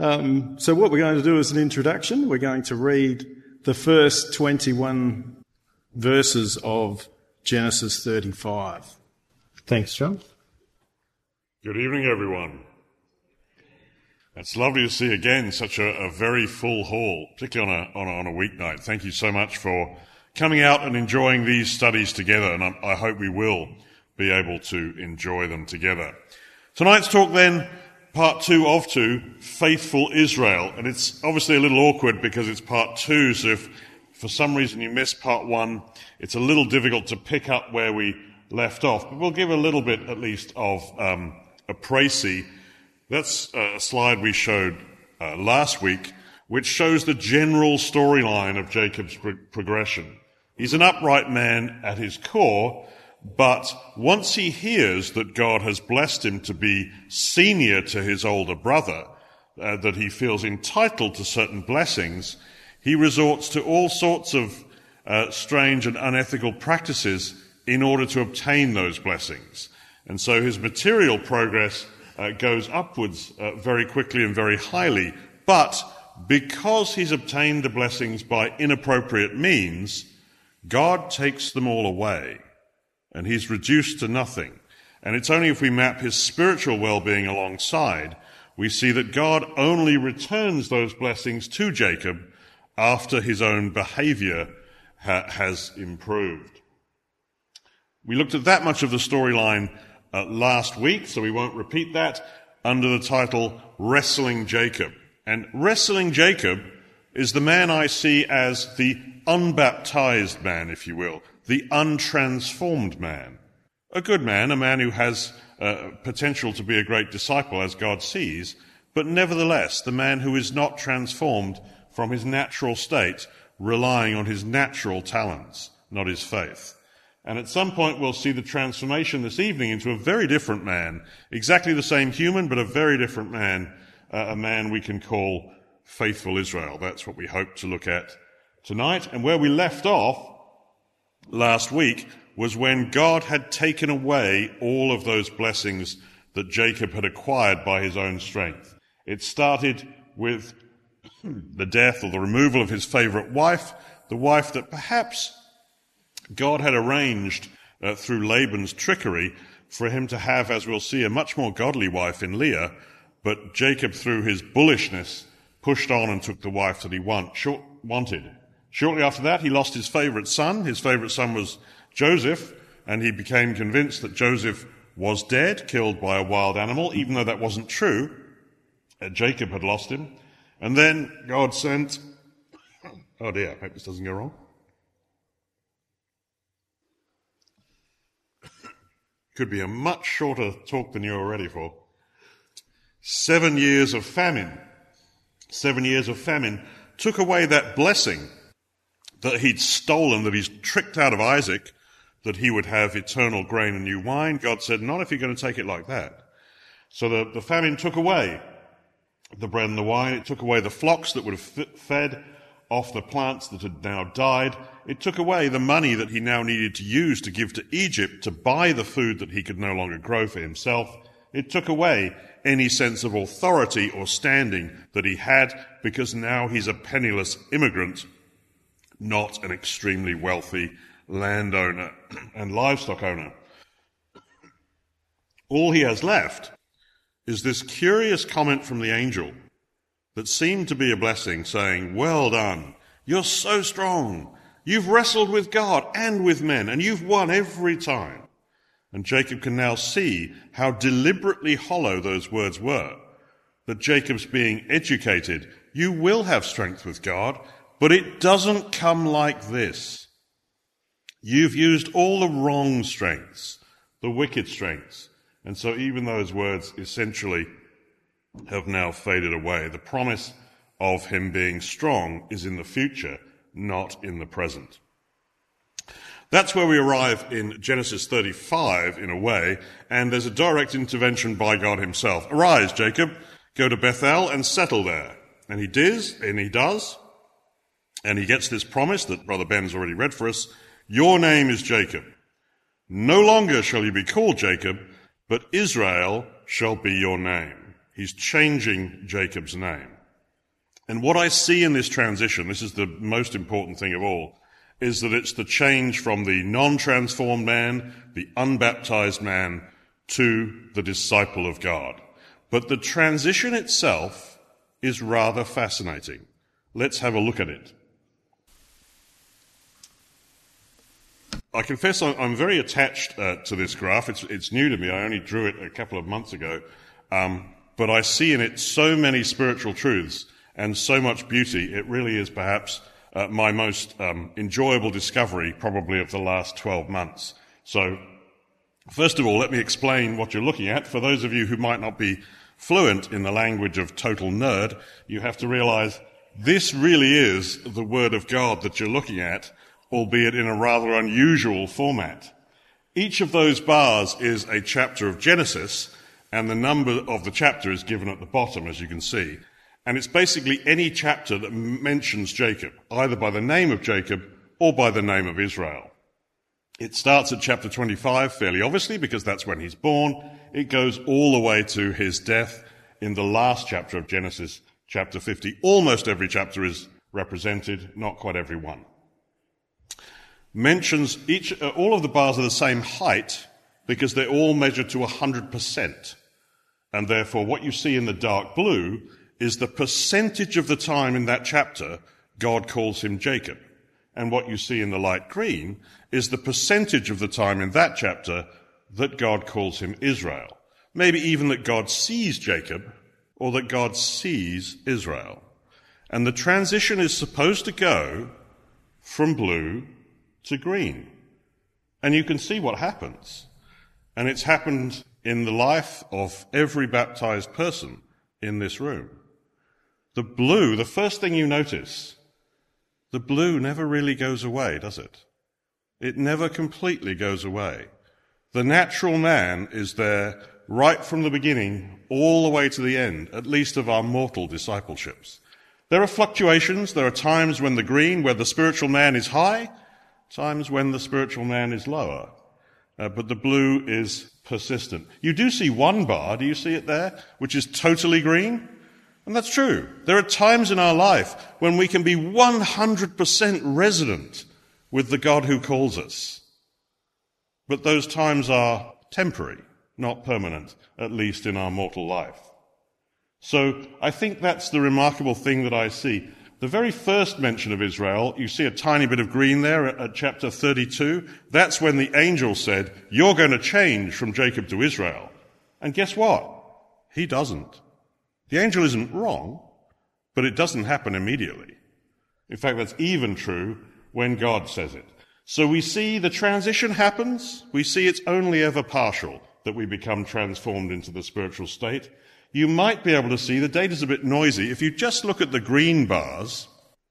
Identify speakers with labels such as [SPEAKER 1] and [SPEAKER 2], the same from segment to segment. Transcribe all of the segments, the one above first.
[SPEAKER 1] So what we're going to do is an introduction. We're going to read the first 21 verses of Genesis 35. Thanks, John.
[SPEAKER 2] Good evening, everyone. It's lovely to see again such a very full hall, particularly on a weeknight. Thank you so much for coming out and enjoying these studies together, and I hope we will be able to enjoy them together. Tonight's talk then, part 2 of 2, Faithful Israel. And it's obviously a little awkward because it's part 2, so if for some reason you missed part 1, it's a little difficult to pick up where we left off. But we'll give a little bit at least of a précis. That's a slide we showed last week, which shows the general storyline of Jacob's progression. He's an upright man at his core, but once he hears that God has blessed him to be senior to his older brother, that he feels entitled to certain blessings, he resorts to all sorts of strange and unethical practices in order to obtain those blessings. And so his material progress goes upwards very quickly and very highly. But because he's obtained the blessings by inappropriate means, God takes them all away, and he's reduced to nothing. And it's only if we map his spiritual well-being alongside, we see that God only returns those blessings to Jacob after his own behavior has improved. We looked at that much of the storyline last week, so we won't repeat that, under the title Wrestling Jacob. And Wrestling Jacob is the man I see as the unbaptized man, if you will, the untransformed man. A good man, a man who has potential to be a great disciple as God sees, but nevertheless the man who is not transformed from his natural state, relying on his natural talents, not his faith. And at some point we'll see the transformation this evening into a very different man, exactly the same human, but a very different man, a man we can call Faithful Israel. That's what we hope to look at tonight. And where we left off last week was when God had taken away all of those blessings that Jacob had acquired by his own strength. It started with the death or the removal of his favorite wife, the wife that perhaps God had arranged through Laban's trickery for him to have, as we'll see, a much more godly wife in Leah, but Jacob, through his bullishness, pushed on and took the wife that he wanted. Shortly after that, he lost his favourite son. His favourite son was Joseph, and he became convinced that Joseph was dead, killed by a wild animal, even though that wasn't true. Jacob had lost him. And then God sent... Oh dear, I hope this doesn't go wrong. Could be a much shorter talk than you were ready for. 7 years of famine. 7 years of famine took away that blessing that he'd stolen, that he's tricked out of Isaac, that he would have eternal grain and new wine. God said, not if you're going to take it like that. So the famine took away the bread and the wine. It took away the flocks that would have fed off the plants that had now died. It took away the money that he now needed to use to give to Egypt to buy the food that he could no longer grow for himself. It took away any sense of authority or standing that he had, because now he's a penniless immigrant, not an extremely wealthy landowner and livestock owner. All he has left is this curious comment from the angel that seemed to be a blessing, saying, well done, you're so strong, you've wrestled with God and with men, and you've won every time. And Jacob can now see how deliberately hollow those words were, that Jacob's being educated. You will have strength with God, but it doesn't come like this. You've used all the wrong strengths, the wicked strengths. And so even those words essentially have now faded away. The promise of him being strong is in the future, not in the present. That's where we arrive in Genesis 35, in a way, and there's a direct intervention by God himself. Arise, Jacob, go to Bethel and settle there. And he does, and he gets this promise that Brother Ben's already read for us. Your name is Jacob. No longer shall you be called Jacob, but Israel shall be your name. He's changing Jacob's name. And what I see in this transition, this is the most important thing of all, is that it's the change from the non-transformed man, the unbaptized man, to the disciple of God. But the transition itself is rather fascinating. Let's have a look at it. I confess I'm very attached to this graph. It's new to me. I only drew it a couple of months ago. But I see in it so many spiritual truths and so much beauty. It really is perhaps my most enjoyable discovery probably of the last 12 months. So first of all, let me explain what you're looking at. For those of you who might not be fluent in the language of total nerd, you have to realize this really is the Word of God that you're looking at, albeit in a rather unusual format. Each of those bars is a chapter of Genesis, and the number of the chapter is given at the bottom, as you can see. And it's basically any chapter that mentions Jacob, either by the name of Jacob or by the name of Israel. It starts at chapter 25, fairly obviously, because that's when he's born. It goes all the way to his death in the last chapter of Genesis, chapter 50. Almost every chapter is represented, not quite every one. Mentions all of the bars are the same height because they're all measured to 100%. And therefore what you see in the dark blue is the percentage of the time in that chapter God calls him Jacob. And what you see in the light green is the percentage of the time in that chapter that God calls him Israel. Maybe even that God sees Jacob or that God sees Israel. And the transition is supposed to go from blue to green. And you can see what happens. And it's happened in the life of every baptized person in this room. The blue, the first thing you notice, the blue never really goes away, does it? It never completely goes away. The natural man is there right from the beginning all the way to the end, at least of our mortal discipleships. There are fluctuations. There are times when the green, where the spiritual man is high, times when the spiritual man is lower. But the blue is persistent. You do see one bar, do you see it there, which is totally green? And that's true. There are times in our life when we can be 100% resident with the God who calls us. But those times are temporary, not permanent, at least in our mortal life. So I think that's the remarkable thing that I see. The very first mention of Israel, you see a tiny bit of green there at chapter 32. That's when the angel said, "You're going to change from Jacob to Israel." And guess what? He doesn't. The angel isn't wrong, but it doesn't happen immediately. In fact, that's even true when God says it. So we see the transition happens. We see it's only ever partial that we become transformed into the spiritual state. You might be able to see, the data's a bit noisy, if you just look at the green bars,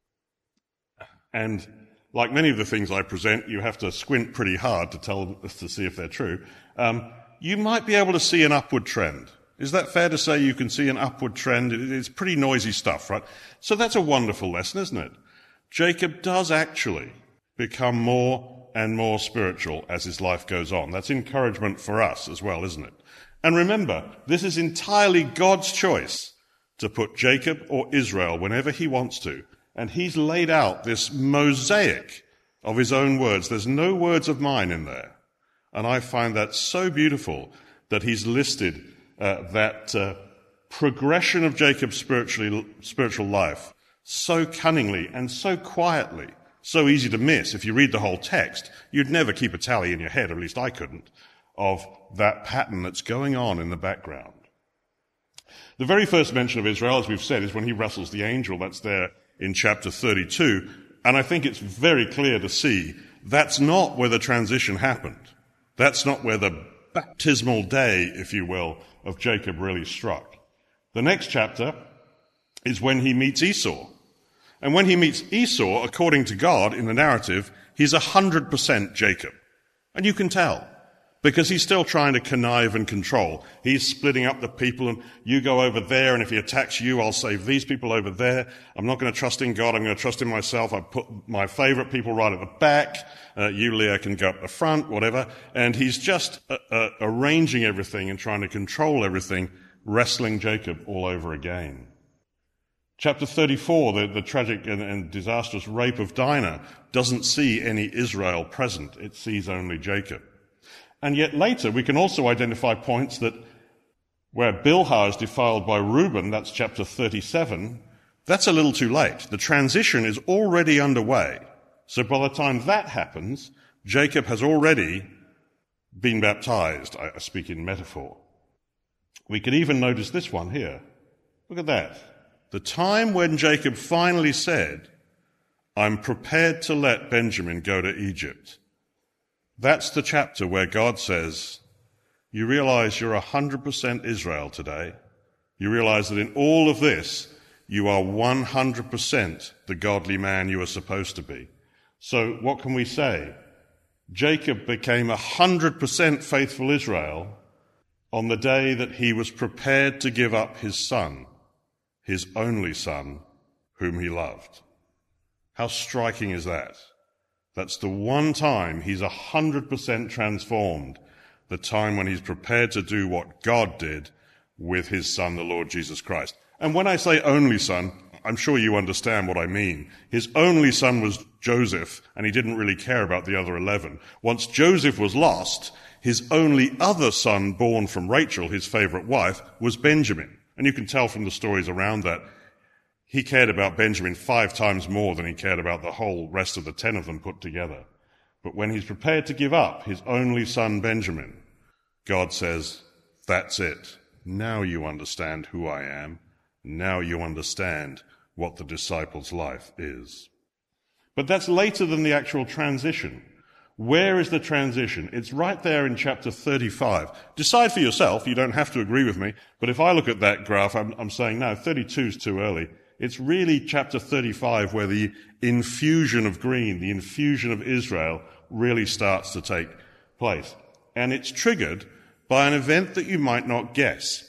[SPEAKER 2] and like many of the things I present, you have to squint pretty hard to see if they're true, you might be able to see an upward trend. Is that fair to say you can see an upward trend? It's pretty noisy stuff, right? So that's a wonderful lesson, isn't it? Jacob does actually become more and more spiritual as his life goes on. That's encouragement for us as well, isn't it? And remember, this is entirely God's choice to put Jacob or Israel whenever he wants to. And he's laid out this mosaic of his own words. There's no words of mine in there. And I find that so beautiful that he's listed that progression of Jacob's spiritual life so cunningly and so quietly, so easy to miss. If you read the whole text, you'd never keep a tally in your head, or at least I couldn't, of that pattern that's going on in the background. The very first mention of Israel, as we've said, is when he wrestles the angel. That's there in chapter 32. And I think it's very clear to see that's not where the transition happened. That's not where the baptismal day, if you will, of Jacob really struck. The next chapter is when he meets Esau. And when he meets Esau, according to God in the narrative, he's 100% Jacob. And you can tell, because he's still trying to connive and control. He's splitting up the people, and you go over there, and if he attacks you, I'll save these people over there. I'm not going to trust in God, I'm going to trust in myself. I put my favorite people right at the back. You, Leah, can go up the front, whatever. And he's just arranging everything and trying to control everything, wrestling Jacob all over again. Chapter 34, the tragic and disastrous rape of Dinah, doesn't see any Israel present. It sees only Jacob. And yet later we can also identify points that where Bilhah is defiled by Reuben, that's chapter 37, that's a little too late. The transition is already underway. So by the time that happens, Jacob has already been baptized. I speak in metaphor. We can even notice this one here. Look at that. The time when Jacob finally said, I'm prepared to let Benjamin go to Egypt. That's the chapter where God says, you realize you're 100% Israel today. You realize that in all of this, you are 100% the godly man you are supposed to be. So what can we say? Jacob became 100% faithful Israel on the day that he was prepared to give up his son, his only son, whom he loved. How striking is that? That's the one time he's 100% transformed, the time when he's prepared to do what God did with his son, the Lord Jesus Christ. And when I say only son, I'm sure you understand what I mean. His only son was Joseph, and he didn't really care about the other 11. Once Joseph was lost, his only other son born from Rachel, his favorite wife, was Benjamin. And you can tell from the stories around that he cared about Benjamin 5 times more than he cared about the whole rest of the 10 of them put together. But when he's prepared to give up his only son Benjamin, God says, that's it. Now you understand who I am. Now you understand what the disciple's life is. But that's later than the actual transition. Where is the transition? It's right there in chapter 35. Decide for yourself. You don't have to agree with me. But if I look at that graph, I'm saying, no, 32 is too early. It's really chapter 35 where the infusion of green, the infusion of Israel really starts to take place. And it's triggered by an event that you might not guess.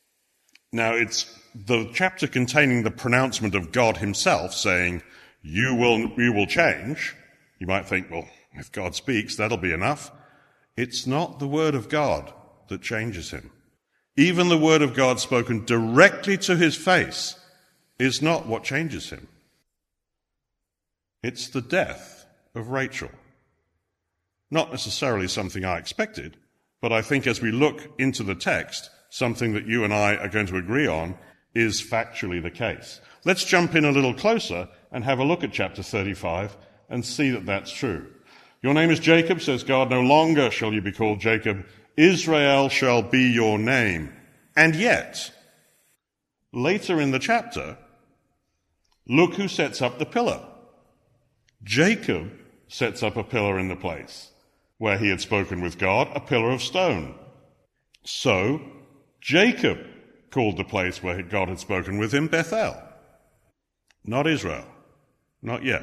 [SPEAKER 2] Now, it's the chapter containing the pronouncement of God himself saying, you will change. You might think, well, if God speaks, that'll be enough. It's not the word of God that changes him. Even the word of God spoken directly to his face is not what changes him. It's the death of Rachel. Not necessarily something I expected, but I think as we look into the text, something that you and I are going to agree on is factually the case. Let's jump in a little closer and have a look at chapter 35 and see that that's true. Your name is Jacob, says God, no longer shall you be called Jacob. Israel shall be your name. And yet, later in the chapter, look who sets up the pillar. Jacob sets up a pillar in the place where he had spoken with God, a pillar of stone. So, Jacob called the place where God had spoken with him Bethel. Not Israel. Not yet.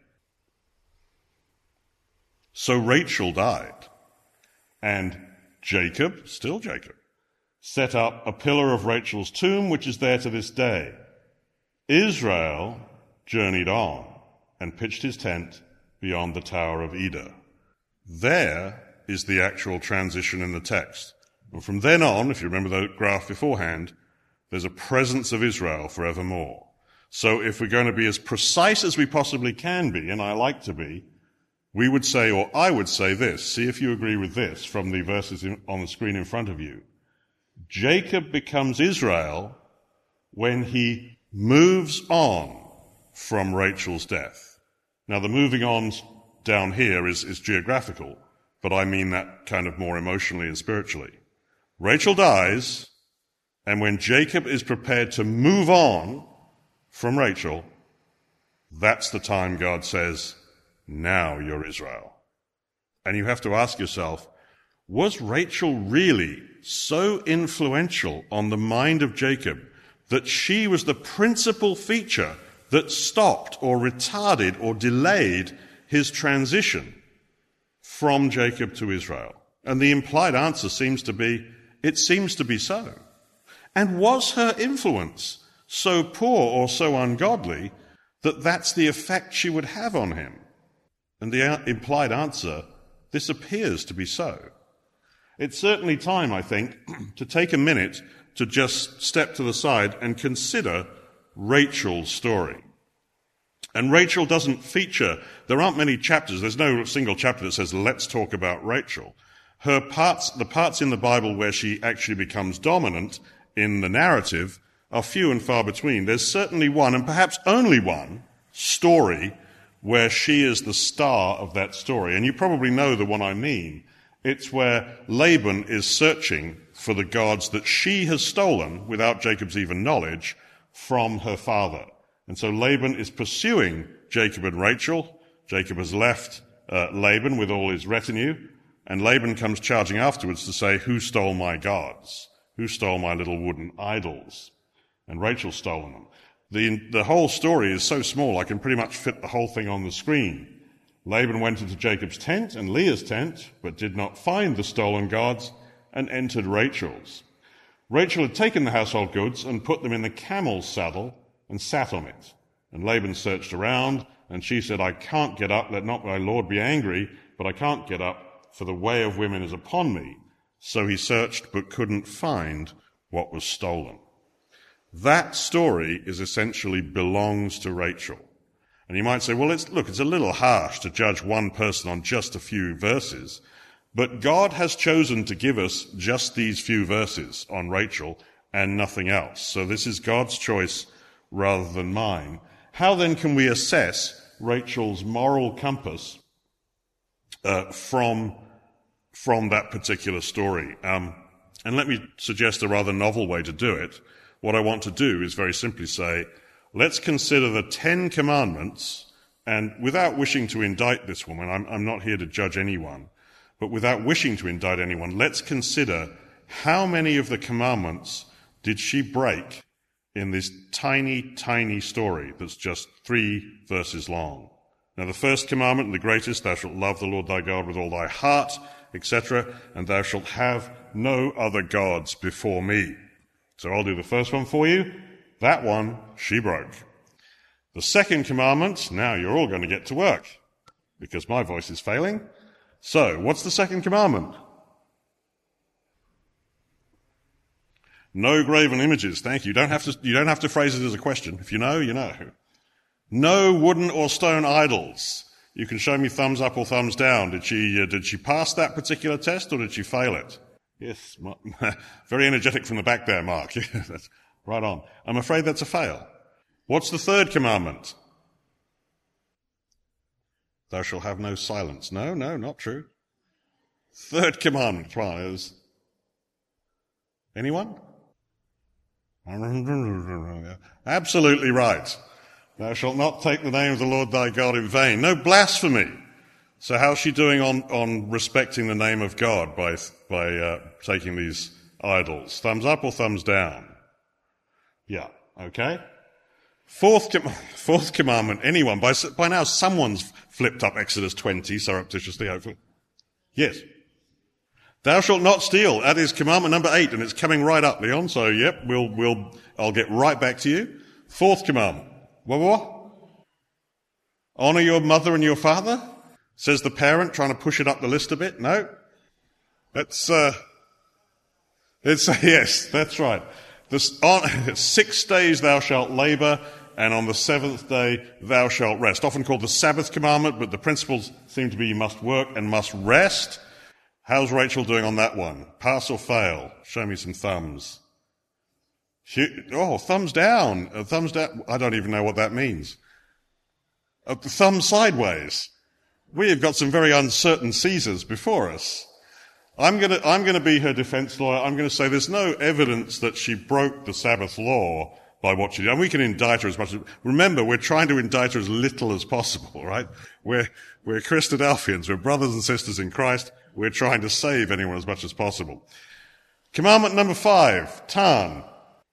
[SPEAKER 2] So Rachel died, and Jacob, still Jacob, set up a pillar of Rachel's tomb, which is there to this day. Israel journeyed on and pitched his tent beyond the Tower of Eder. There is the actual transition in the text. And from then on, if you remember the graph beforehand, there's a presence of Israel forevermore. So if we're going to be as precise as we possibly can be, and I like to be, we would say, or I would say this, see if you agree with this from the verses on the screen in front of you. Jacob becomes Israel when he moves on from Rachel's death. Now the moving on down here is geographical, but I mean that kind of more emotionally and spiritually. Rachel dies, and when Jacob is prepared to move on from Rachel, that's the time God says, now you're Israel. And you have to ask yourself, was Rachel really so influential on the mind of Jacob that she was the principal feature that stopped or retarded or delayed his transition from Jacob to Israel? And the implied answer seems to be, it seems to be so. And was her influence so poor or so ungodly that that's the effect she would have on him? And the implied answer, this appears to be so. It's certainly time, I think, to take a minute to just step to the side and consider Rachel's story. And Rachel doesn't feature, there aren't many chapters, there's no single chapter that says, let's talk about Rachel. The parts in the Bible where she actually becomes dominant in the narrative are few and far between. There's certainly one, and perhaps only one, story where she is the star of that story. And you probably know the one I mean. It's where Laban is searching for the gods that she has stolen, without Jacob's even knowledge, from her father. And so Laban is pursuing Jacob and Rachel. Jacob has left Laban with all his retinue, and Laban comes charging afterwards to say, who stole my gods? Who stole my little wooden idols? And Rachel's stolen them. The whole story is so small I can pretty much fit the whole thing on the screen. Laban went into Jacob's tent and Leah's tent, but did not find the stolen gods, and entered Rachel's. Rachel had taken the household goods and put them in the camel's saddle and sat on it. And Laban searched around, and she said, I can't get up, let not my lord be angry, but I can't get up, for the way of women is upon me. So he searched, but couldn't find what was stolen. That story is essentially belongs to Rachel. And you might say, well, it's a little harsh to judge one person on just a few verses, but God has chosen to give us just these few verses on Rachel and nothing else. So this is God's choice rather than mine. How then can we assess Rachel's moral compass from that particular story? And let me suggest a rather novel way to do it. What I want to do is very simply say, let's consider the 10 commandments, and without wishing to indict this woman, I'm not here to judge anyone, but without wishing to indict anyone, let's consider how many of the commandments did she break in this tiny, tiny story that's just 3 verses long. Now, the first commandment, and the greatest, thou shalt love the Lord thy God with all thy heart, etc., and thou shalt have no other gods before me. So I'll do the first one for you. That one, she broke. The second commandment, now you're all going to get to work, because my voice is failing. So, what's the second commandment? No graven images. Thank you. You don't have to phrase it as a question. If you know, you know. No wooden or stone idols. You can show me thumbs up or thumbs down. Did she pass that particular test, or did she fail it? Yes. Very energetic from the back there, Mark. That's right on. I'm afraid that's a fail. What's the third commandment? Thou shalt have no silence. No, not true. Third commandment. Come on, anyone? Absolutely right. Thou shalt not take the name of the Lord thy God in vain. No blasphemy. So how's she doing on respecting the name of God by taking these idols? Thumbs up or thumbs down? Yeah, okay. Fourth commandment. Anyone? By now someone's flipped up Exodus 20 surreptitiously, hopefully. Yes. Thou shalt not steal. That is commandment number 8, and it's coming right up, Leon. So, yep, I'll get right back to you. Fourth commandment. What? Honor your mother and your father? Says the parent, trying to push it up the list a bit. No. Yes, that's right. 6 days thou shalt labor, and on the 7th day thou shalt rest. Often called the Sabbath commandment, but the principles seem to be you must work and must rest. How's Rachel doing on that one? Pass or fail? Show me some thumbs. Thumbs down. Thumbs down. I don't even know what that means. Thumb sideways. We have got some very uncertain Caesars before us. I'm going to be her defense lawyer. I'm going to say there's no evidence that she broke the Sabbath law by what she did. And we can indict her as much as... Remember, we're trying to indict her as little as possible, right? We're Christadelphians. We're brothers and sisters in Christ. We're trying to save anyone as much as possible. Commandment number 5, Tan.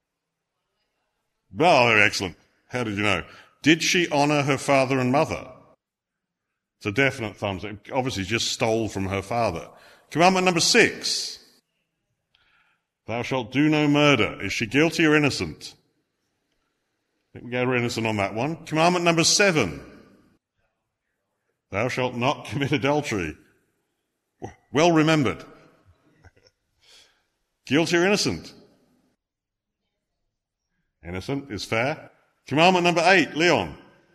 [SPEAKER 2] Oh, very excellent. How did you know? Did she honor her father and mother? It's a definite thumbs up. Obviously, just stole from her father. Commandment number 6. Thou shalt do no murder. Is she guilty or innocent? I think we get her innocent on that one. Commandment number 7. Thou shalt not commit adultery. Well remembered. Guilty or innocent? Innocent is fair. Commandment number 8, Leon.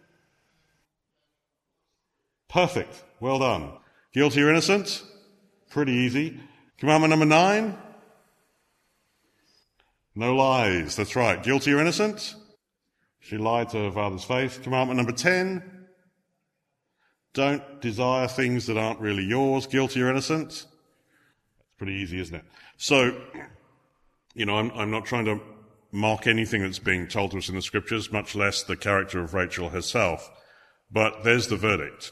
[SPEAKER 2] Perfect. Well done. Guilty or innocent? Pretty easy. Commandment number 9? No lies. That's right. Guilty or innocent? She lied to her father's face. Commandment number 10? Don't desire things that aren't really yours. Guilty or innocent? That's pretty easy, isn't it? So, I'm not trying to mock anything that's being told to us in the scriptures, much less the character of Rachel herself. But there's the verdict.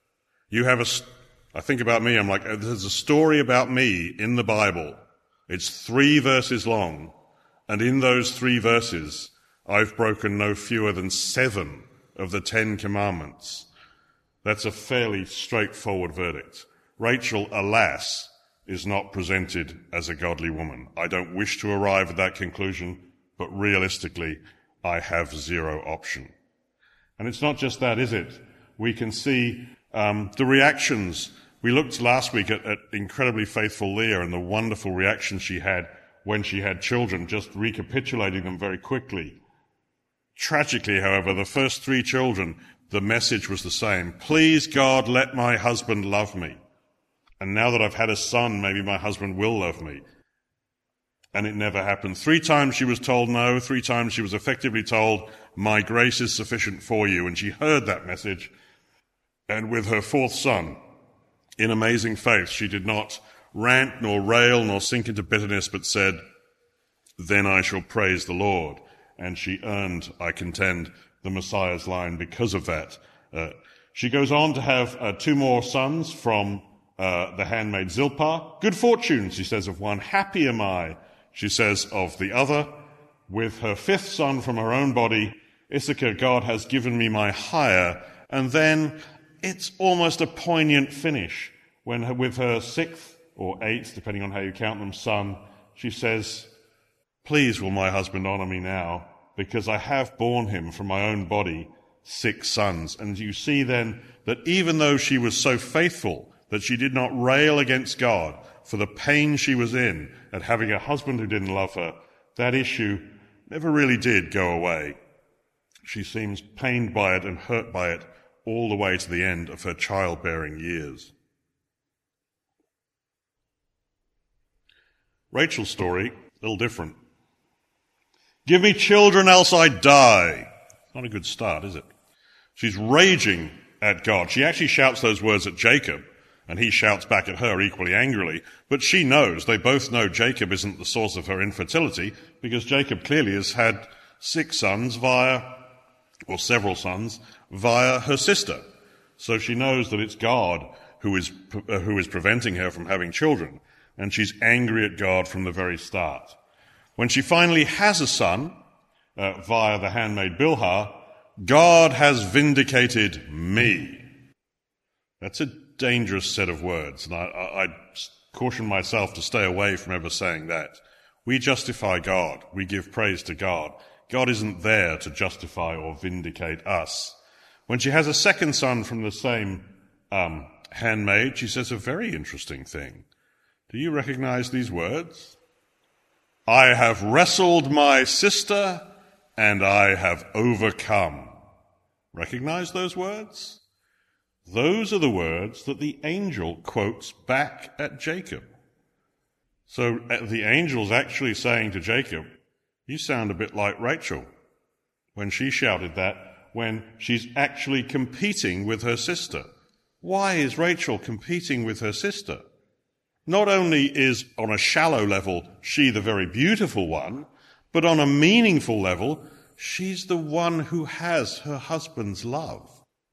[SPEAKER 2] I think about me, I'm like, there's a story about me in the Bible. It's 3 verses long. And in those 3 verses, I've broken no fewer than 7 of the 10 commandments. That's a fairly straightforward verdict. Rachel, alas, is not presented as a godly woman. I don't wish to arrive at that conclusion, but realistically, I have 0 option. And it's not just that, is it? We can see the reactions. We looked last week at incredibly faithful Leah and the wonderful reaction she had when she had children, just recapitulating them very quickly. Tragically, however, the first 3 children, the message was the same. Please, God, let my husband love me. And now that I've had a son, maybe my husband will love me. And it never happened. 3 times she was told no. 3 times she was effectively told, my grace is sufficient for you. And she heard that message. And with her 4th son, in amazing faith, she did not rant nor rail nor sink into bitterness, but said, then I shall praise the Lord. And she earned, I contend, the Messiah's line because of that. She goes on to have 2 more sons from the handmaid Zilpah. Good fortune, she says, of one. Happy am I, she says, of the other. With her 5th son from her own body, Issachar, God has given me my hire. And then it's almost a poignant finish when with her 6th or 8th, depending on how you count them, son, she says, please will my husband honor me now, because I have borne him from my own body 6 sons. And you see then that even though she was so faithful that she did not rail against God for the pain she was in at having a husband who didn't love her, that issue never really did go away. She seems pained by it and hurt by it all the way to the end of her childbearing years. Rachel's story, a little different. Give me children, else I die. Not a good start, is it? She's raging at God. She actually shouts those words at Jacob, and he shouts back at her equally angrily. But she knows, they both know Jacob isn't the source of her infertility, because Jacob clearly has had 6 sons several sons, via her sister. So she knows that it's God who is preventing her from having children, and she's angry at God from the very start. When she finally has a son, via the handmaid Bilhah, God has vindicated me. That's a dangerous set of words, and I caution myself to stay away from ever saying that. We justify God. We give praise to God. God isn't there to justify or vindicate us. When she has a 2nd son from the same handmaid, she says a very interesting thing. Do you recognize these words? I have wrestled my sister, and I have overcome. Recognize those words? Those are the words that the angel quotes back at Jacob. So the angel's actually saying to Jacob, you sound a bit like Rachel when she shouted that, when she's actually competing with her sister. Why is Rachel competing with her sister? Not only is, on a shallow level, she the very beautiful one, but on a meaningful level, she's the one who has her husband's love.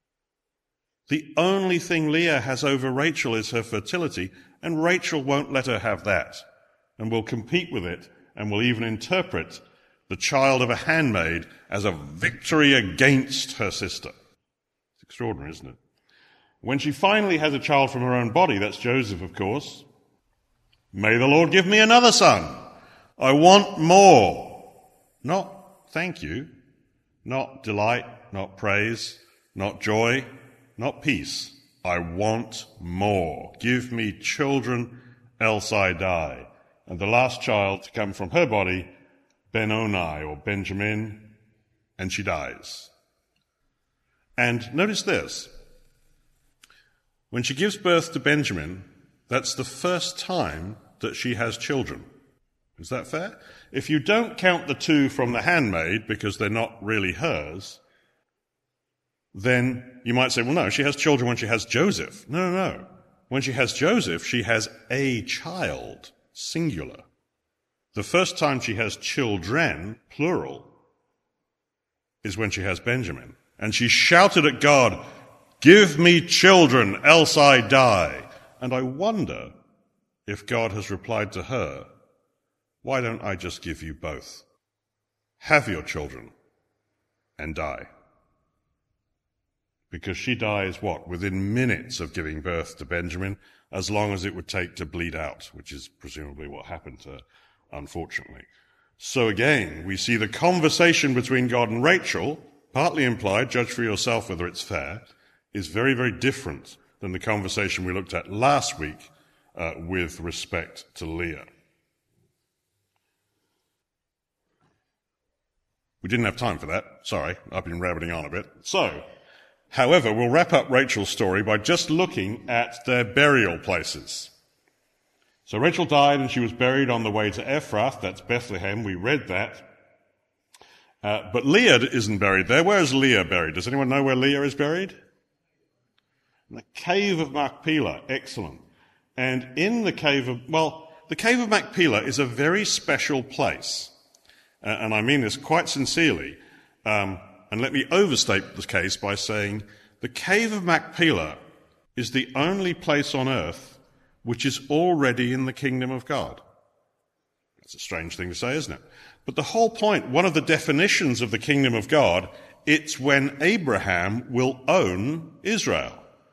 [SPEAKER 2] The only thing Leah has over Rachel is her fertility, and Rachel won't let her have that, and will compete with it, and will even interpret the child of a handmaid as a victory against her sister. It's extraordinary, isn't it? When she finally has a child from her own body, that's Joseph, of course, may the Lord give me another son. I want more. Not thank you, not delight, not praise, not joy, not peace. I want more. Give me children, else I die. And the last child to come from her body, Ben-Oni, or Benjamin, and she dies. And notice this. When she gives birth to Benjamin, that's the first time that she has children. Is that fair? If you don't count the two from the handmaid, because they're not really hers, then you might say, well, no, she has children when she has Joseph. No. When she has Joseph, she has a child, singular. The first time she has children, plural, is when she has Benjamin. And she shouted at God, "Give me children, else I die." And I wonder if God has replied to her, "Why don't I just give you both? Have your children and die." Because she dies, within minutes of giving birth to Benjamin, as long as it would take to bleed out, which is presumably what happened to her, unfortunately. So again, we see the conversation between God and Rachel, partly implied, judge for yourself whether it's fair, is very, very different than the conversation we looked at last week with respect to Leah. We didn't have time for that. Sorry, I've been rabbiting on a bit. However, we'll wrap up Rachel's story by just looking at their burial places. So Rachel died and she was buried on the way to Ephrath, that's Bethlehem, we read that. But Leah isn't buried there. Where is Leah buried? Does anyone know where Leah is buried? In the cave of Machpelah. Excellent. And in the cave of Machpelah is a very special place. And I mean this quite sincerely. And let me overstate the case by saying the cave of Machpelah is the only place on earth which is already in the kingdom of God. That's a strange thing to say, isn't it? But the whole point, one of the definitions of the kingdom of God, it's when Abraham will own Israel.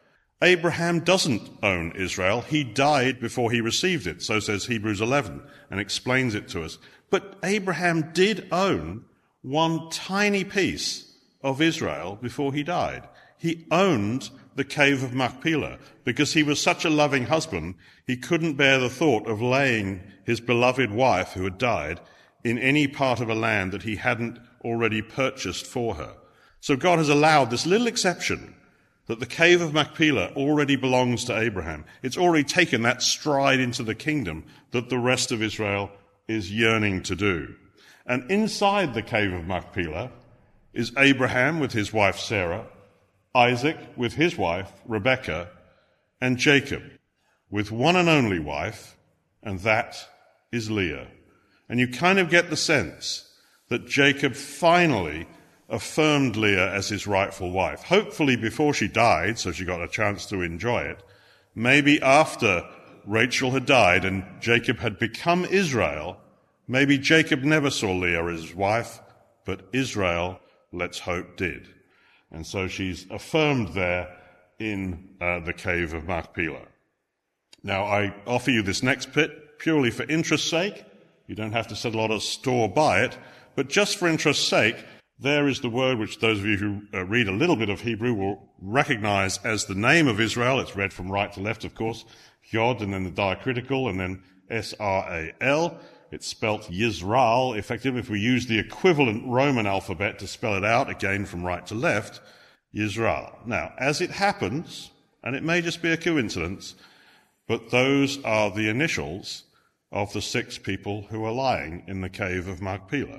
[SPEAKER 2] Abraham doesn't own Israel. He died before he received it, so says Hebrews 11, and explains it to us. But Abraham did own one tiny piece of Israel before he died. He owned the cave of Machpelah because he was such a loving husband, he couldn't bear the thought of laying his beloved wife who had died in any part of a land that he hadn't already purchased for her. So God has allowed this little exception that the cave of Machpelah already belongs to Abraham. It's already taken that stride into the kingdom that the rest of Israel is yearning to do. And inside the cave of Machpelah is Abraham with his wife Sarah, Isaac with his wife Rebekah, and Jacob with one and only wife, and that is Leah. And you kind of get the sense that Jacob finally affirmed Leah as his rightful wife, hopefully before she died, so she got a chance to enjoy it, maybe after Rachel had died and Jacob had become Israel. Maybe Jacob never saw Leah as his wife, but Israel, let's hope, did. And so she's affirmed there in the cave of Machpelah. Now, I offer you this next bit purely for interest's sake. You don't have to set a lot of store by it, but just for interest's sake, there is the word which those of you who read a little bit of Hebrew will recognize as the name of Israel. It's read from right to left, of course. Yod, and then the diacritical, and then S-R-A-L. It's spelt Yisrael. Effectively, if we use the equivalent Roman alphabet to spell it out, again from right to left, Yisrael. Now, as it happens, and it may just be a coincidence, but those are the initials of the 6 people who are lying in the cave of Machpelah.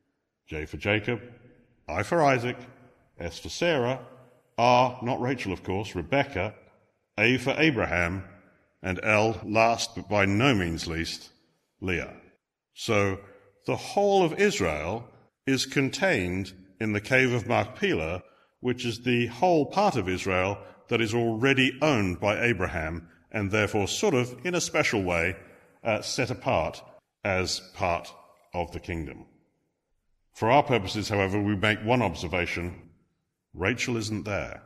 [SPEAKER 2] J for Jacob, I for Isaac, S for Sarah, R, not Rachel of course, Rebekah, A for Abraham, and L, last but by no means least, Leah. So the whole of Israel is contained in the cave of Machpelah, which is the whole part of Israel that is already owned by Abraham and therefore sort of, in a special way, set apart as part of the kingdom. For our purposes, however, we make one observation. Rachel isn't there.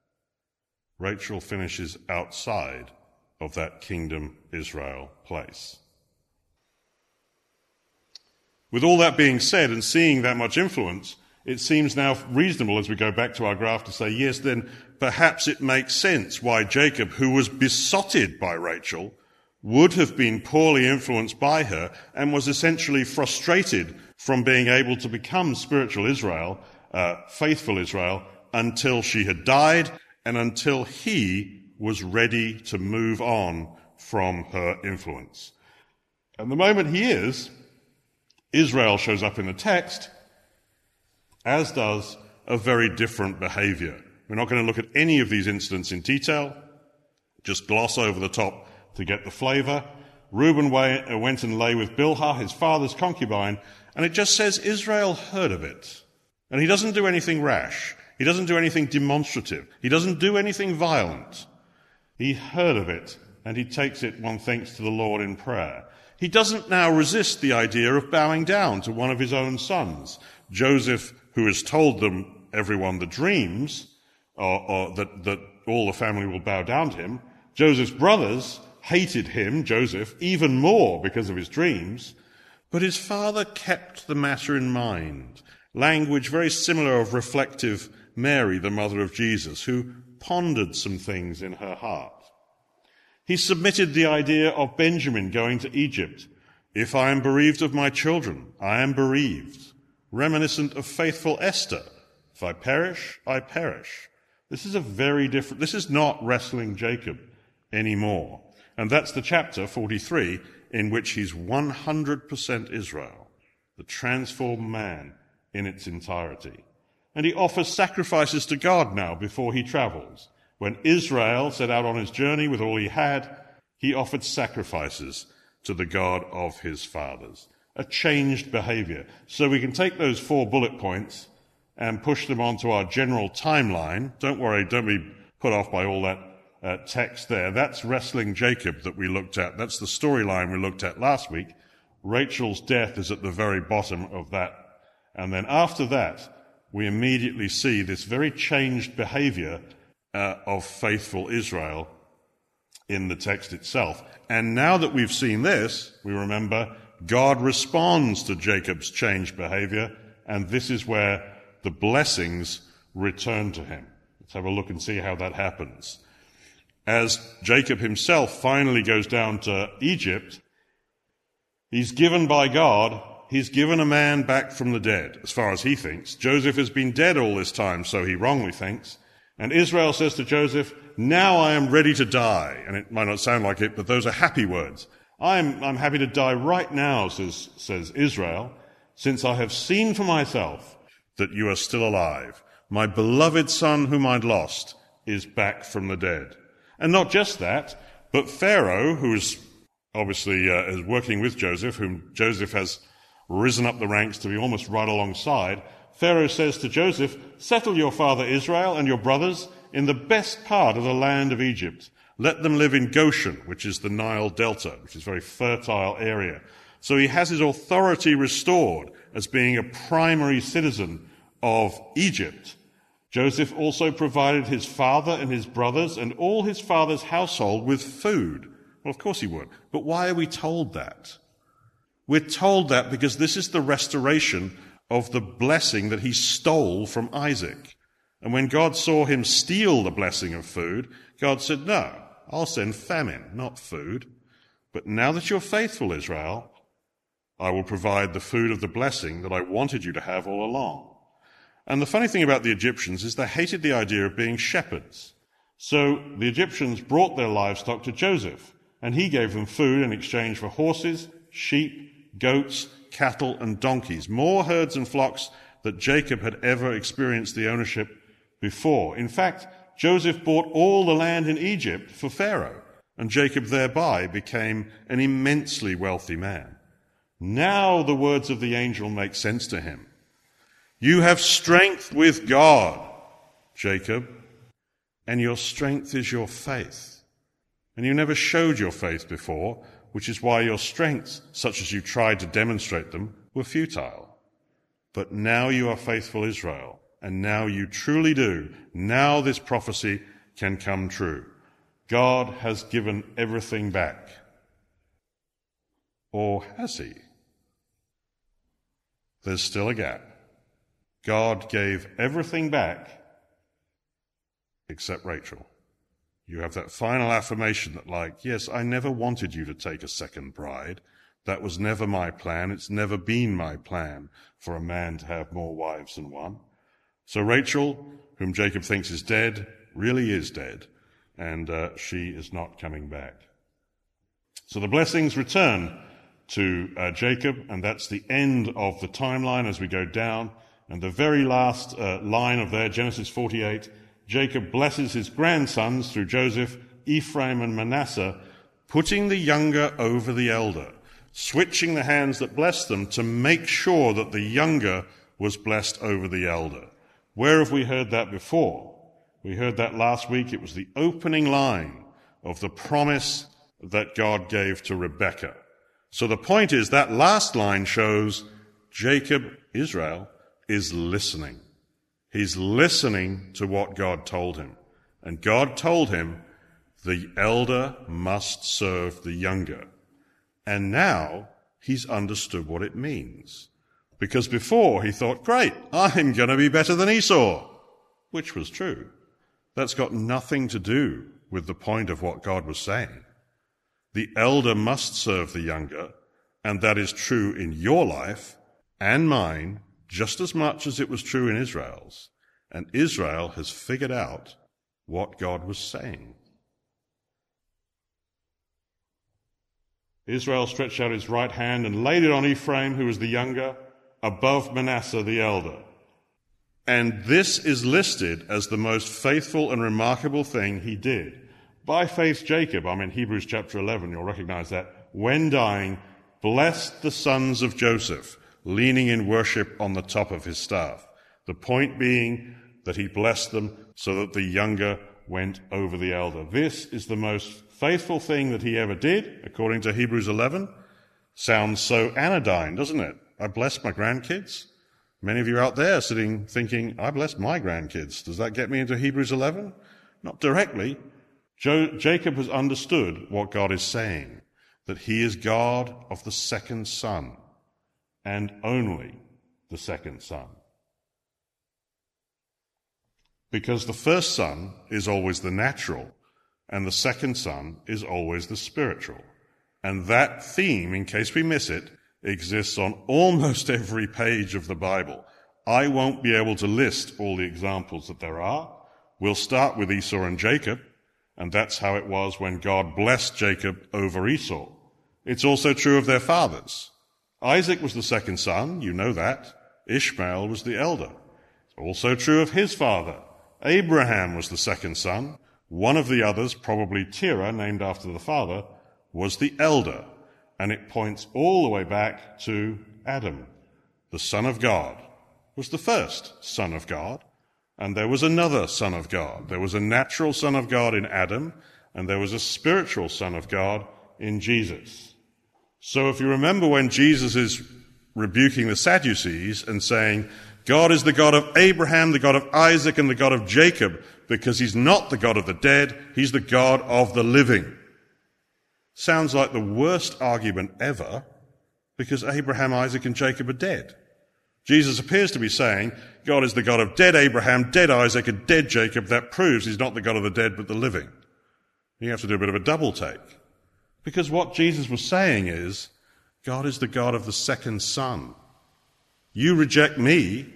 [SPEAKER 2] Rachel finishes outside of that kingdom Israel place. With all that being said and seeing that much influence, it seems now reasonable as we go back to our graph to say, yes, then perhaps it makes sense why Jacob, who was besotted by Rachel, would have been poorly influenced by her and was essentially frustrated from being able to become spiritual Israel faithful Israel, until she had died and until he was ready to move on from her influence. And the moment he is, Israel shows up in the text, as does a very different behavior. We're not going to look at any of these incidents in detail, just gloss over the top to get the flavor. Reuben went and lay with Bilhah, his father's concubine, and it just says Israel heard of it. And he doesn't do anything rash. He doesn't do anything demonstrative. He doesn't do anything violent. He heard of it, and he takes it, one thinks, to the Lord in prayer. He doesn't now resist the idea of bowing down to one of his own sons. Joseph, who has told them, everyone, the dreams, or that all the family will bow down to him. Joseph's brothers hated him, Joseph, even more because of his dreams. But his father kept the matter in mind. Language very similar of reflective Mary, the mother of Jesus, who pondered some things in her heart. He submitted the idea of Benjamin going to Egypt. If I am bereaved of my children, I am bereaved. Reminiscent of faithful Esther. If I perish, I perish. This is this is not wrestling Jacob anymore. And that's the chapter 43 in which he's 100% Israel, the transformed man in its entirety. And he offers sacrifices to God now before he travels. When Israel set out on his journey with all he had, he offered sacrifices to the God of his fathers. A changed behavior. So we can take those 4 bullet points and push them onto our general timeline. Don't worry, don't be put off by all that text there. That's wrestling Jacob that we looked at. That's the storyline we looked at last week. Rachel's death is at the very bottom of that. And then after that, we immediately see this very changed behavior of faithful Israel in the text itself. And now that we've seen this, we remember God responds to Jacob's changed behavior, and this is where the blessings return to him. Let's have a look and see how that happens. As Jacob himself finally goes down to Egypt, he's given by God, he's given a man back from the dead, as far as he thinks. Joseph has been dead all this time, so he wrongly thinks. And Israel says to Joseph, now I am ready to die. And it might not sound like it, but those are happy words. I'm happy to die right now, says Israel, since I have seen for myself that you are still alive. My beloved son whom I'd lost is back from the dead. And not just that, but Pharaoh, who is obviously is working with Joseph, whom Joseph has risen up the ranks to be almost right alongside, Pharaoh says to Joseph, settle your father Israel and your brothers in the best part of the land of Egypt. Let them live in Goshen, which is the Nile Delta, which is a very fertile area. So he has his authority restored as being a primary citizen of Egypt. Joseph also provided his father and his brothers and all his father's household with food. Well, of course he would. But why are we told that? We're told that because this is the restoration of the blessing that he stole from Isaac. And when God saw him steal the blessing of food, God said, no, I'll send famine, not food. But now that you're faithful, Israel, I will provide the food of the blessing that I wanted you to have all along. And the funny thing about the Egyptians is they hated the idea of being shepherds. So the Egyptians brought their livestock to Joseph, and he gave them food in exchange for horses, sheep, goats, cattle, and donkeys, more herds and flocks that Jacob had ever experienced the ownership before. In fact, Joseph bought all the land in Egypt for Pharaoh, and Jacob thereby became an immensely wealthy man. Now the words of the angel make sense to him. You have strength with God, Jacob, and your strength is your faith. And you never showed your faith before, which is why your strengths, such as you tried to demonstrate them, were futile. But now you are faithful Israel, and now you truly do. Now this prophecy can come true. God has given everything back. Or has he? There's still a gap. God gave everything back except Rachel. You have that final affirmation that, like, yes, I never wanted you to take a second bride. That was never my plan. It's never been my plan for a man to have more wives than one. So Rachel, whom Jacob thinks is dead, really is dead, and she is not coming back. So the blessings return to Jacob, and that's the end of the timeline as we go down. And the very last line of there, Genesis 48, Jacob blesses his grandsons through Joseph, Ephraim and Manasseh, putting the younger over the elder, switching the hands that blessed them to make sure that the younger was blessed over the elder. Where have we heard that before? We heard that last week. It was the opening line of the promise that God gave to Rebekah. So the point is that last line shows Jacob, Israel, is listening. He's listening to what God told him. And God told him the elder must serve the younger. And now he's understood what it means. Because before he thought, great, I'm going to be better than Esau, which was true. That's got nothing to do with the point of what God was saying. The elder must serve the younger, and that is true in your life and mine just as much as it was true in Israel's. And Israel has figured out what God was saying. Israel stretched out his right hand and laid it on Ephraim, who was the younger, above Manasseh the elder. And this is listed as the most faithful and remarkable thing he did. By faith, Jacob, Hebrews chapter 11, you'll recognize that, when dying, blessed the sons of Joseph, leaning in worship on the top of his staff. The point being that he blessed them so that the younger went over the elder. This is the most faithful thing that he ever did, according to Hebrews 11. Sounds so anodyne, doesn't it? I blessed my grandkids. Many of you out there sitting thinking, I blessed my grandkids. Does that get me into Hebrews 11? Not directly. Jacob has understood what God is saying, that he is God of the second son, and only the second son. Because the first son is always the natural, and the second son is always the spiritual. And that theme, in case we miss it, exists on almost every page of the Bible. I won't be able to list all the examples that there are. We'll start with Esau and Jacob, and that's how it was when God blessed Jacob over Esau. It's also true of their fathers. Isaac was the second son, you know that. Ishmael was the elder. It's also true of his father. Abraham was the second son. One of the others, probably Terah, named after the father, was the elder. And it points all the way back to Adam. The son of God was the first son of God. And there was another son of God. There was a natural son of God in Adam, and there was a spiritual son of God in Jesus. So if you remember when Jesus is rebuking the Sadducees and saying, God is the God of Abraham, the God of Isaac, and the God of Jacob, because he's not the God of the dead, he's the God of the living. Sounds like the worst argument ever, because Abraham, Isaac, and Jacob are dead. Jesus appears to be saying, God is the God of dead Abraham, dead Isaac, and dead Jacob. That proves he's not the God of the dead, but the living. You have to do a bit of a double take. Because what Jesus was saying is, God is the God of the second son. You reject me,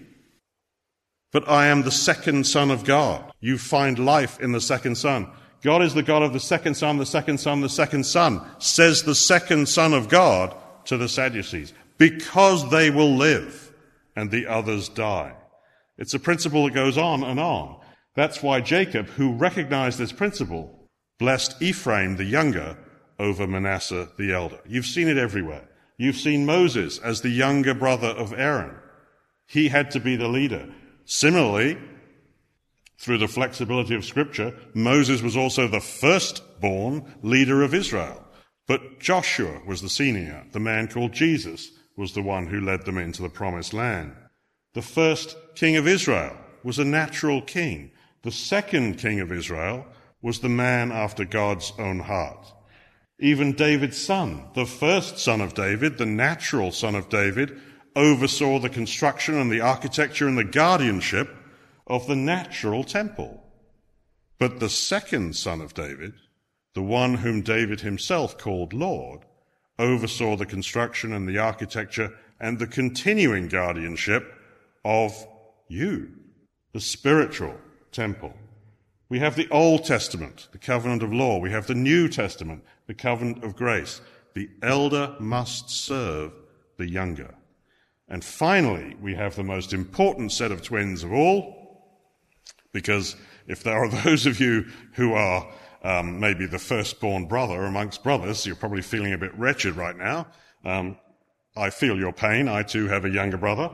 [SPEAKER 2] but I am the second son of God. You find life in the second son. God is the God of the second son, the second son, the second son, says the second son of God to the Sadducees, because they will live and the others die. It's a principle that goes on and on. That's why Jacob, who recognized this principle, blessed Ephraim the younger over Manasseh the elder. You've seen it everywhere. You've seen Moses as the younger brother of Aaron. He had to be the leader. Similarly, through the flexibility of Scripture, Moses was also the firstborn leader of Israel. But Joshua was the senior. The man called Jesus was the one who led them into the promised land. The first king of Israel was a natural king. The second king of Israel was the man after God's own heart. Even David's son, the first son of David, the natural son of David, oversaw the construction and the architecture and the guardianship of the natural temple. But the second son of David, the one whom David himself called Lord, oversaw the construction and the architecture and the continuing guardianship of you, the spiritual temple. We have the Old Testament, the covenant of law. We have the New Testament, the covenant of grace. The elder must serve the younger. And finally, we have the most important set of twins of all, because if there are those of you who are maybe the firstborn brother amongst brothers, you're probably feeling a bit wretched right now. I feel your pain. I too have a younger brother.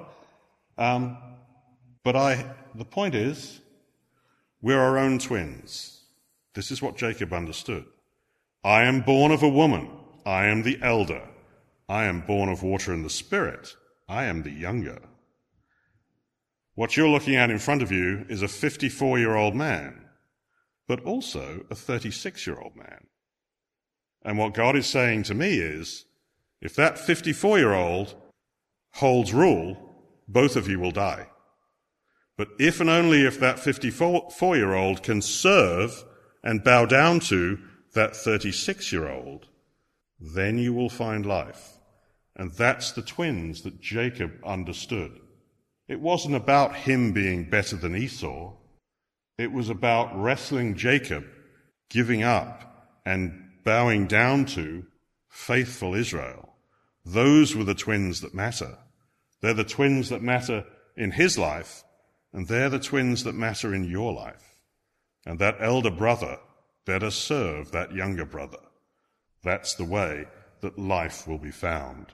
[SPEAKER 2] But the point is, we're our own twins. This is what Jacob understood. I am born of a woman. I am the elder. I am born of water and the Spirit. I am the younger. What you're looking at in front of you is a 54-year-old man, but also a 36-year-old man. And what God is saying to me is, if that 54-year-old holds rule, both of you will die. But if and only if that 54-year-old can serve and bow down to that 36-year-old, then you will find life. And that's the twins that Jacob understood. It wasn't about him being better than Esau. It was about wrestling Jacob, giving up and bowing down to faithful Israel. Those were the twins that matter. They're the twins that matter in his life, and they're the twins that matter in your life. And that elder brother better serve that younger brother. That's the way that life will be found.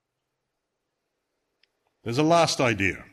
[SPEAKER 2] There's a last idea.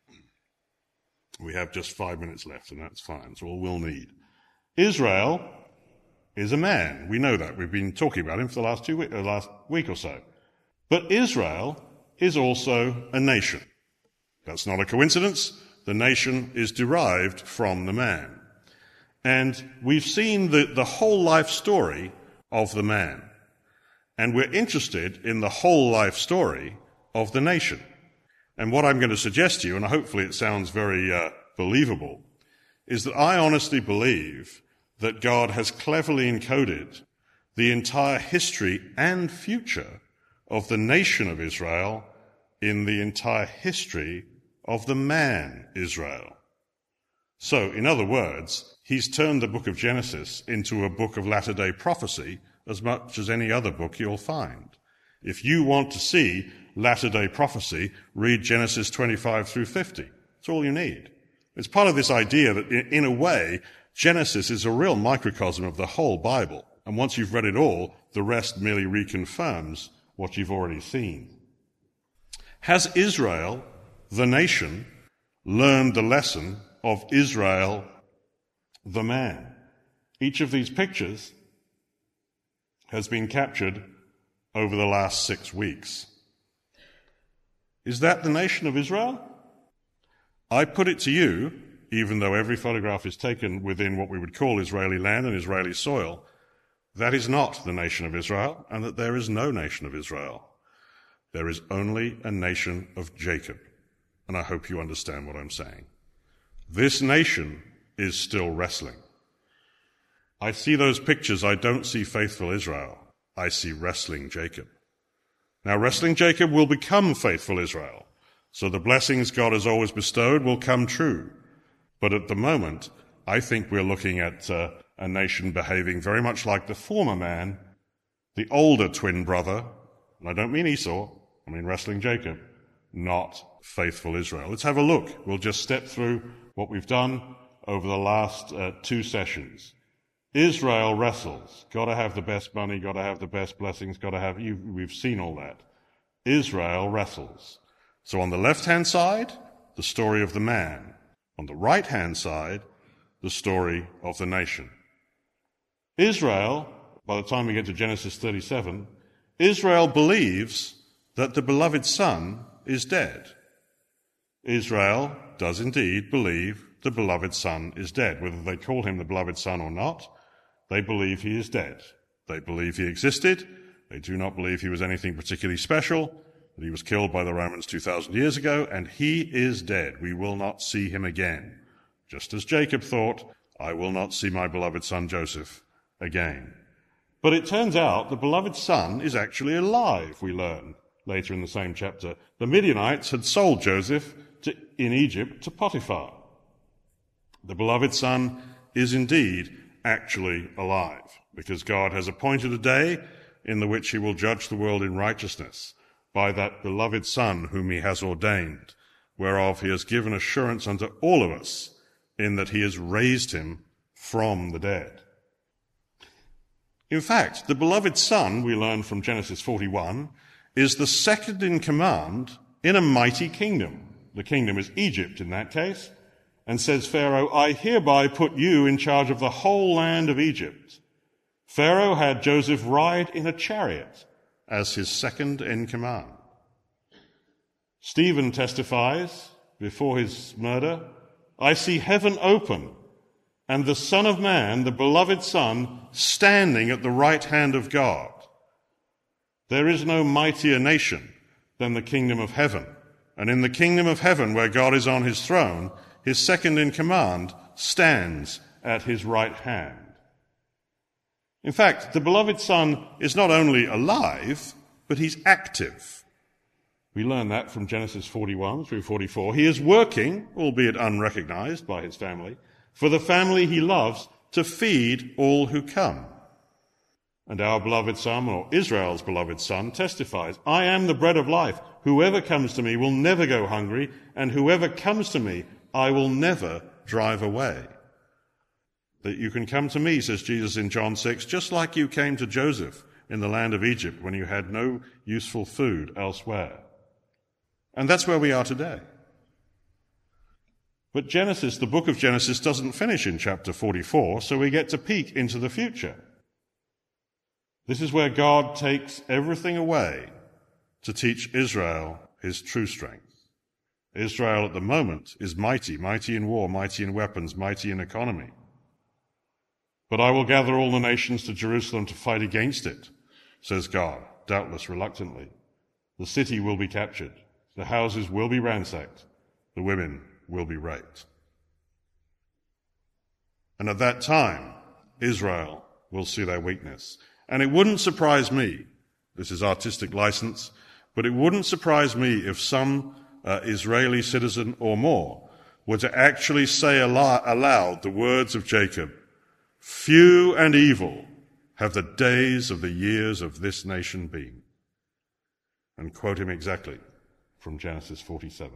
[SPEAKER 2] We have just 5 minutes left, and that's fine. It's all we'll need. Israel is a man. We know that. We've been talking about him for the last week or so. But Israel is also a nation. That's not a coincidence. The nation is derived from the man. And we've seen the whole life story of the man. And we're interested in the whole life story of the nation. And what I'm going to suggest to you, and hopefully it sounds very believable, is that I honestly believe that God has cleverly encoded the entire history and future of the nation of Israel in the entire history of the man Israel. So, in other words, he's turned the book of Genesis into a book of latter-day prophecy as much as any other book you'll find. If you want to see latter-day prophecy, read Genesis 25 through 50. That's all you need. It's part of this idea that, in a way, Genesis is a real microcosm of the whole Bible. And once you've read it all, the rest merely reconfirms what you've already seen. Has Israel, the nation, learned the lesson of Israel, the man? Each of these pictures has been captured over the last 6 weeks. Is that the nation of Israel? I put it to you, even though every photograph is taken within what we would call Israeli land and Israeli soil, that is not the nation of Israel, and that there is no nation of Israel. There is only a nation of Jacob. And I hope you understand what I'm saying. This nation is still wrestling. I see those pictures. I don't see faithful Israel. I see wrestling Jacob. Now, wrestling Jacob will become faithful Israel. So the blessings God has always bestowed will come true. But at the moment, I think we're looking at a nation behaving very much like the former man, the older twin brother, and I don't mean Esau, I mean wrestling Jacob, not faithful Israel. Let's have a look. We'll just step through what we've done over the last 2 sessions. Israel wrestles. Got to have the best money, got to have the best blessings, got to have... We've seen all that. Israel wrestles. So on the left-hand side, the story of the man. On the right-hand side, the story of the nation. Israel, by the time we get to Genesis 37, Israel believes that the beloved son is dead. Israel does indeed believe the beloved son is dead. Whether they call him the beloved son or not, they believe he is dead. They believe he existed. They do not believe he was anything particularly special, that he was killed by the Romans 2,000 years ago, and he is dead. We will not see him again. Just as Jacob thought, I will not see my beloved son Joseph again. But it turns out the beloved son is actually alive, we learn later in the same chapter. The Midianites had sold Joseph in Egypt to Potiphar. The beloved Son is indeed actually alive, because God has appointed a day in the which he will judge the world in righteousness by that beloved Son whom he has ordained, whereof he has given assurance unto all of us, in that he has raised him from the dead. In fact, the beloved Son, we learn from Genesis 41, is the second in command in a mighty kingdom. The kingdom is Egypt in that case, and says Pharaoh, I hereby put you in charge of the whole land of Egypt. Pharaoh had Joseph ride in a chariot as his second in command. Stephen testifies before his murder, I see heaven open, and the Son of Man, the beloved Son, standing at the right hand of God. There is no mightier nation than the kingdom of heaven. And in the kingdom of heaven, where God is on his throne, his second in command stands at his right hand. In fact, the beloved Son is not only alive, but he's active. We learn that from Genesis 41 through 44. He is working, albeit unrecognized by his family, for the family he loves to feed all who come. And our beloved Son, or Israel's beloved Son, testifies, I am the bread of life. Whoever comes to me will never go hungry, and whoever comes to me, I will never drive away. That you can come to me, says Jesus in John 6, just like you came to Joseph in the land of Egypt when you had no useful food elsewhere. And that's where we are today. But Genesis, the book of Genesis, doesn't finish in chapter 44, so we get to peek into the future. This is where God takes everything away to teach Israel his true strength. Israel at the moment is mighty, mighty in war, mighty in weapons, mighty in economy. But I will gather all the nations to Jerusalem to fight against it, says God, doubtless reluctantly. The city will be captured. The houses will be ransacked. The women will be raped. And at that time, Israel will see their weakness. And it wouldn't surprise me, this is artistic license, but it wouldn't surprise me if some Israeli citizen or more were to actually say aloud the words of Jacob, few and evil have the days of the years of this nation been. And quote him exactly from Genesis 47.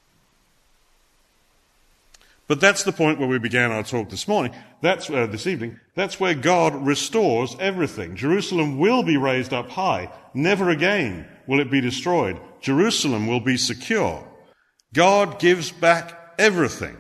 [SPEAKER 2] But that's the point where we began our talk this evening. That's where God restores everything. Jerusalem will be raised up high. Never again will it be destroyed. Jerusalem will be secure. God gives back everything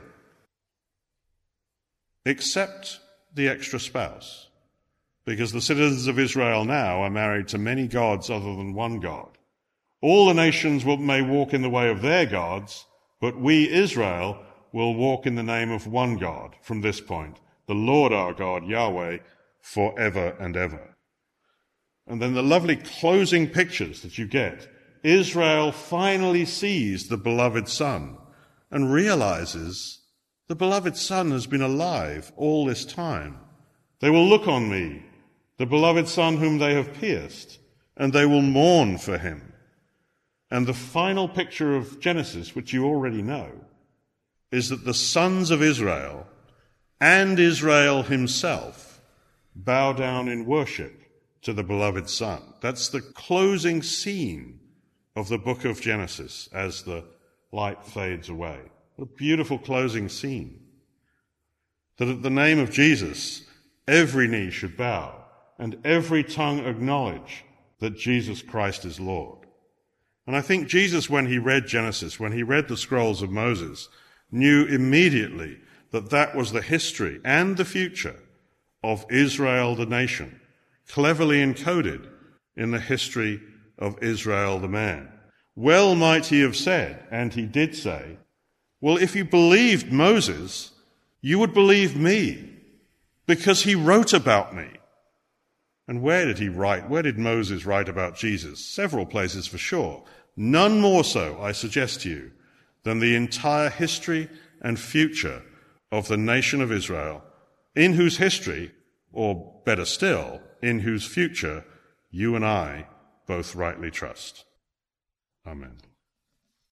[SPEAKER 2] except the extra spouse, because the citizens of Israel now are married to many gods other than one God. All the nations may walk in the way of their gods, but we, Israel, will walk in the name of one God from this point, the Lord our God, Yahweh, forever and ever. And then the lovely closing pictures that you get. Israel finally sees the beloved Son and realizes the beloved Son has been alive all this time. They will look on me, the beloved Son whom they have pierced, and they will mourn for him. And the final picture of Genesis, which you already know, is that the sons of Israel and Israel himself bow down in worship to the beloved Son. That's the closing scene of the book of Genesis as the light fades away. What a beautiful closing scene. That at the name of Jesus, every knee should bow and every tongue acknowledge that Jesus Christ is Lord. And I think Jesus, when he read Genesis, when he read the scrolls of Moses, knew immediately that that was the history and the future of Israel the nation, cleverly encoded in the history of Israel the man. Well might he have said, and he did say, well, if you believed Moses, you would believe me, because he wrote about me. And where did he write? Where did Moses write about Jesus? Several places for sure. None more so, I suggest to you, than the entire history and future of the nation of Israel, in whose history, or better still, in whose future you and I both rightly trust. Amen.